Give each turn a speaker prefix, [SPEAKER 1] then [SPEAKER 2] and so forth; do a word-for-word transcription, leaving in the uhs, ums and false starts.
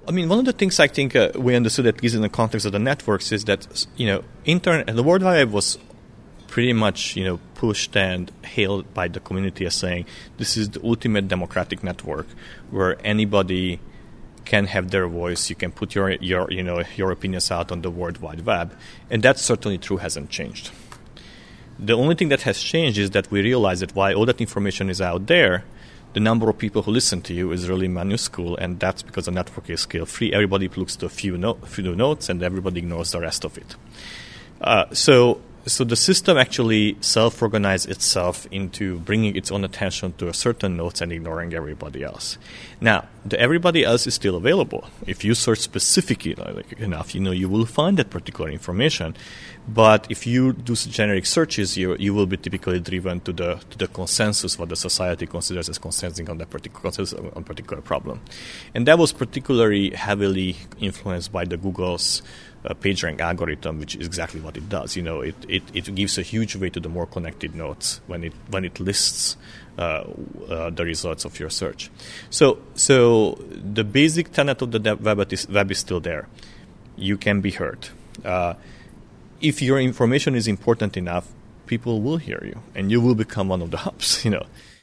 [SPEAKER 1] I mean, one of the things I think uh, we understood, at least in the context of the networks, is that, you know, internet, the World Wide Web was pretty much, you know, pushed and hailed by the community as saying this is the ultimate democratic network where anybody can have their voice. You can put your, your, you know, your opinions out on the World Wide Web, and that certainly true hasn't changed. The only thing that has changed is that we realize that while all that information is out there, the number of people who listen to you is really minuscule, and that's because the network is scale-free. Everybody looks to a few, no- few nodes, and everybody ignores the rest of it. Uh, so, so the system actually self-organized itself into bringing its own attention to a certain nodes and ignoring everybody else. Now, the everybody else is still available. If you search specifically like, enough, you know, you will find that particular information. But if you do generic searches, you you will be typically driven to the to the consensus, what the society considers as consensus on that particular consensus on particular problem, and that was particularly heavily influenced by the Google's uh, PageRank algorithm, which is exactly what it does. You know, it, it, it gives a huge weight to the more connected nodes when it when it lists uh, uh, the results of your search. So so the basic tenet of the web is web is still there. You can be heard. Uh, If your information is important enough, people will hear you, and you will become one of the hubs, you know.